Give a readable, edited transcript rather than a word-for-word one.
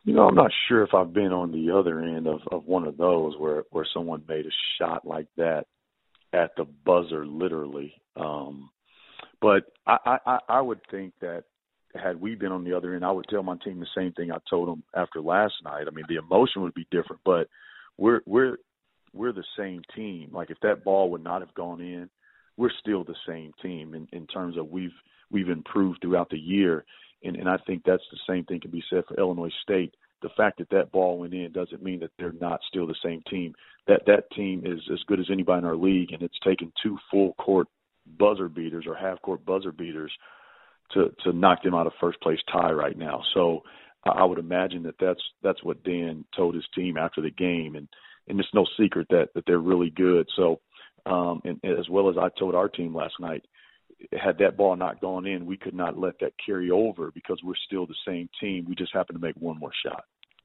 I'm not sure if I've been on the other end of one of those where someone made a shot like that at the buzzer, literally. But I would think that had we been on the other end, I would tell my team the same thing I told them after last night. I mean, the emotion would be different, but we're the same team. Like if that ball would not have gone in, we're still the same team in terms of we've improved throughout the year. And I think that's the same thing can be said for Illinois State. The fact that ball went in doesn't mean that they're not still the same team. That team is as good as anybody in our league, and it's taken 2 full court buzzer beaters or half court buzzer beaters to knock them out of first place tie right now. So I would imagine that's what Dan told his team after the game, and it's no secret that they're really good. So and as well as I told our team last night, had that ball not gone in, we could not let that carry over because we're still the same team. We just happen to make one more shot.